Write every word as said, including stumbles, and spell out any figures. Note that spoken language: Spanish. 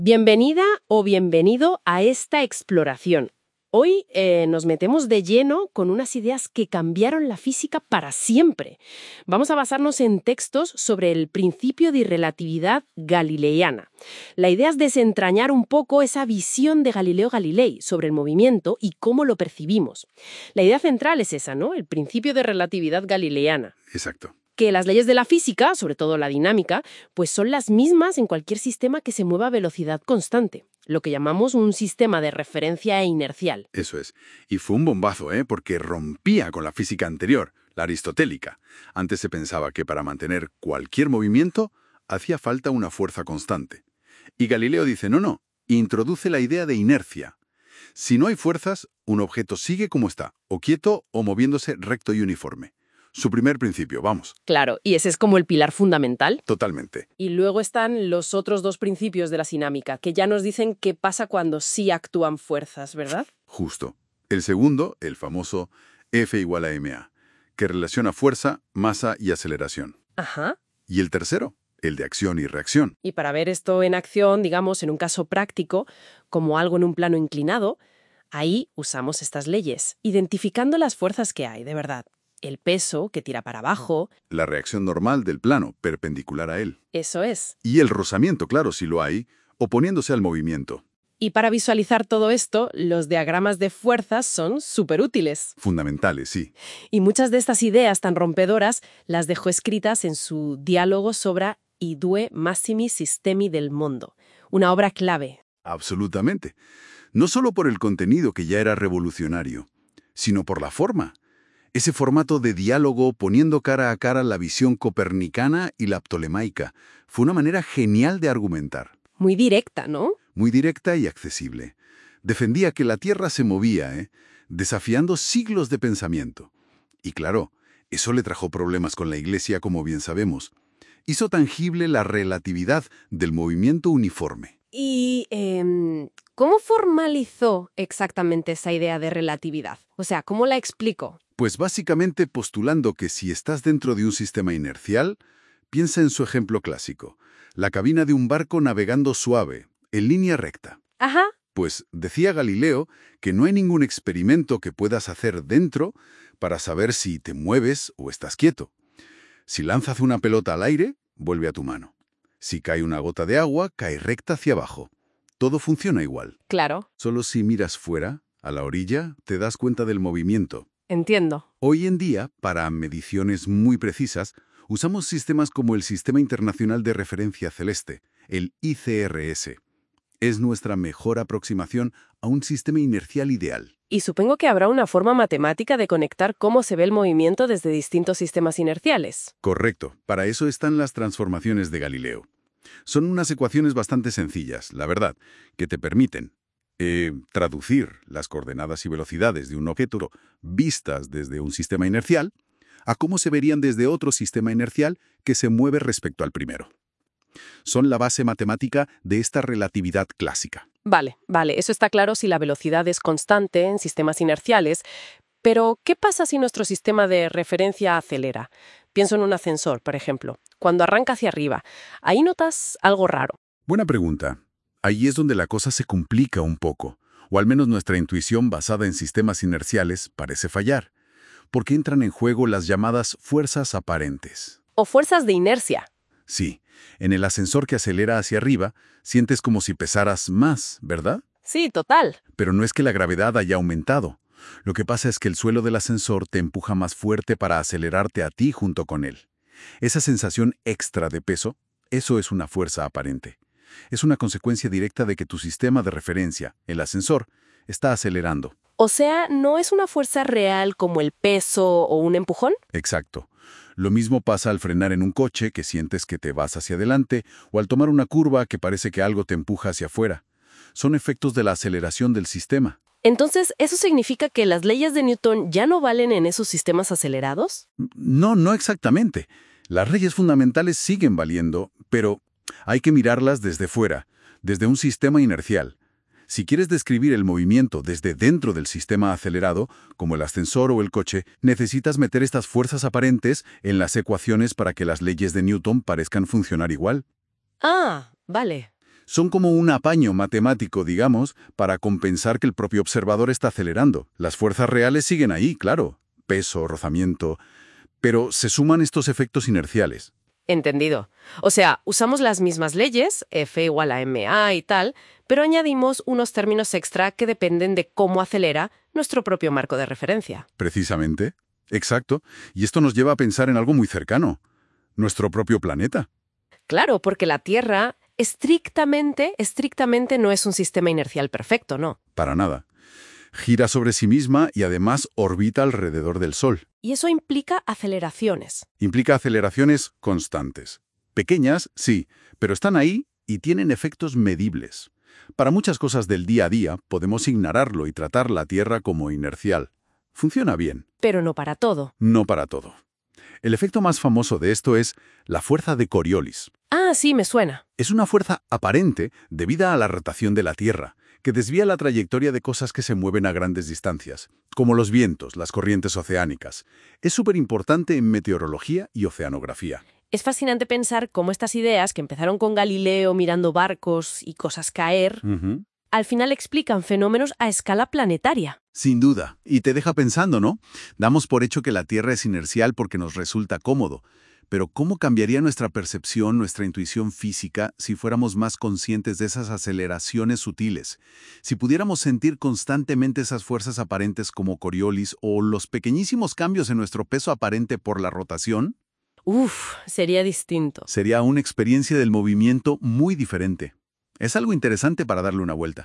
Bienvenida o bienvenido a esta exploración. Hoy eh, nos metemos de lleno con unas ideas que cambiaron la física para siempre. Vamos a basarnos en textos sobre el principio de irrelatividad galileana. La idea es desentrañar un poco esa visión de Galileo Galilei sobre el movimiento y cómo lo percibimos. La idea central es esa, ¿no? El principio de relatividad galileana. Exacto. Que las leyes de la física, sobre todo la dinámica, pues son las mismas en cualquier sistema que se mueva a velocidad constante, lo que llamamos un sistema de referencia inercial. Eso es. Y fue un bombazo, ¿eh? Porque rompía con la física anterior, la aristotélica. Antes se pensaba que para mantener cualquier movimiento hacía falta una fuerza constante. Y Galileo dice, no, no, introduce la idea de inercia. Si no hay fuerzas, un objeto sigue como está, o quieto o moviéndose recto y uniforme. Su primer principio, vamos. Claro, y ese es como el pilar fundamental. Totalmente. Y luego están los otros dos principios de la dinámica, que ya nos dicen qué pasa cuando sí actúan fuerzas, ¿verdad? Justo. El segundo, el famoso F igual a ma, que relaciona fuerza, masa y aceleración. Ajá. Y el tercero, el de acción y reacción. Y para ver esto en acción, digamos, en un caso práctico, como algo en un plano inclinado, ahí usamos estas leyes, identificando las fuerzas que hay, de verdad. El peso, que tira para abajo. La reacción normal del plano, perpendicular a él. Eso es. Y el rozamiento, claro, si lo hay, oponiéndose al movimiento. Y para visualizar todo esto, los diagramas de fuerzas son súper útiles. Fundamentales, sí. Y muchas de estas ideas tan rompedoras las dejó escritas en su diálogo sobre I due massimi sistemi del mondo, una obra clave. Absolutamente. No solo por el contenido, que ya era revolucionario, sino por la forma. Ese formato de diálogo poniendo cara a cara la visión copernicana y la ptolemaica fue una manera genial de argumentar. Muy directa, ¿no? Muy directa y accesible. Defendía que la Tierra se movía, ¿eh? desafiando siglos de pensamiento. Y claro, eso le trajo problemas con la Iglesia, como bien sabemos. Hizo tangible la relatividad del movimiento uniforme. ¿Y eh, cómo formalizó exactamente esa idea de relatividad? O sea, ¿cómo la explicó? Pues básicamente postulando que si estás dentro de un sistema inercial, piensa en su ejemplo clásico, la cabina de un barco navegando suave, en línea recta. Ajá. Pues decía Galileo que no hay ningún experimento que puedas hacer dentro para saber si te mueves o estás quieto. Si lanzas una pelota al aire, vuelve a tu mano. Si cae una gota de agua, cae recta hacia abajo. Todo funciona igual. Claro. Solo si miras fuera, a la orilla, te das cuenta del movimiento. Entiendo. Hoy en día, para mediciones muy precisas, usamos sistemas como el Sistema Internacional de Referencia Celeste, el I C R S. Es nuestra mejor aproximación a un sistema inercial ideal. Y supongo que habrá una forma matemática de conectar cómo se ve el movimiento desde distintos sistemas inerciales. Correcto. Para eso están las transformaciones de Galileo. Son unas ecuaciones bastante sencillas, la verdad, que te permiten Eh, traducir las coordenadas y velocidades de un objeto vistas desde un sistema inercial a cómo se verían desde otro sistema inercial que se mueve respecto al primero. Son la base matemática de esta relatividad clásica. Vale, vale, eso está claro si la velocidad es constante en sistemas inerciales, pero ¿qué pasa si nuestro sistema de referencia acelera? Pienso en un ascensor, por ejemplo. Cuando arranca hacia arriba, ¿ahí notas algo raro? Buena pregunta. Ahí es donde la cosa se complica un poco, o al menos nuestra intuición basada en sistemas inerciales parece fallar, porque entran en juego las llamadas fuerzas aparentes. O fuerzas de inercia. Sí, en el ascensor que acelera hacia arriba, sientes como si pesaras más, ¿verdad? Sí, total. Pero no es que la gravedad haya aumentado. Lo que pasa es que el suelo del ascensor te empuja más fuerte para acelerarte a ti junto con él. Esa sensación extra de peso, eso es una fuerza aparente. Es una consecuencia directa de que tu sistema de referencia, el ascensor, está acelerando. O sea, ¿no es una fuerza real como el peso o un empujón? Exacto. Lo mismo pasa al frenar en un coche, que sientes que te vas hacia adelante, o al tomar una curva que parece que algo te empuja hacia afuera. Son efectos de la aceleración del sistema. Entonces, ¿eso significa que las leyes de Newton ya no valen en esos sistemas acelerados? No, no exactamente. Las leyes fundamentales siguen valiendo, pero hay que mirarlas desde fuera, desde un sistema inercial. Si quieres describir el movimiento desde dentro del sistema acelerado, como el ascensor o el coche, necesitas meter estas fuerzas aparentes en las ecuaciones para que las leyes de Newton parezcan funcionar igual. Ah, vale. Son como un apaño matemático, digamos, para compensar que el propio observador está acelerando. Las fuerzas reales siguen ahí, claro. Peso, rozamiento. Pero se suman estos efectos inerciales. Entendido. O sea, usamos las mismas leyes, F igual a ma y tal, pero añadimos unos términos extra que dependen de cómo acelera nuestro propio marco de referencia. Precisamente. Exacto. Y esto nos lleva a pensar en algo muy cercano. Nuestro propio planeta. Claro, porque la Tierra estrictamente, estrictamente no es un sistema inercial perfecto, ¿no? Para nada. Gira sobre sí misma y además orbita alrededor del Sol. Y eso implica aceleraciones. Implica aceleraciones constantes. Pequeñas, sí, pero están ahí y tienen efectos medibles. Para muchas cosas del día a día podemos ignorarlo y tratar la Tierra como inercial. Funciona bien. Pero no para todo. No para todo. El efecto más famoso de esto es la fuerza de Coriolis. Ah, sí, me suena. Es una fuerza aparente debida a la rotación de la Tierra, que desvía la trayectoria de cosas que se mueven a grandes distancias, como los vientos, las corrientes oceánicas. Es súper importante en meteorología y oceanografía. Es fascinante pensar cómo estas ideas, que empezaron con Galileo mirando barcos y cosas caer, Uh-huh. al final explican fenómenos a escala planetaria. Sin duda. Y te deja pensando, ¿no? Damos por hecho que la Tierra es inercial porque nos resulta cómodo. Pero ¿cómo cambiaría nuestra percepción, nuestra intuición física si fuéramos más conscientes de esas aceleraciones sutiles? Si pudiéramos sentir constantemente esas fuerzas aparentes como Coriolis o los pequeñísimos cambios en nuestro peso aparente por la rotación, Uf, sería distinto. sería una experiencia del movimiento muy diferente. Es algo interesante para darle una vuelta.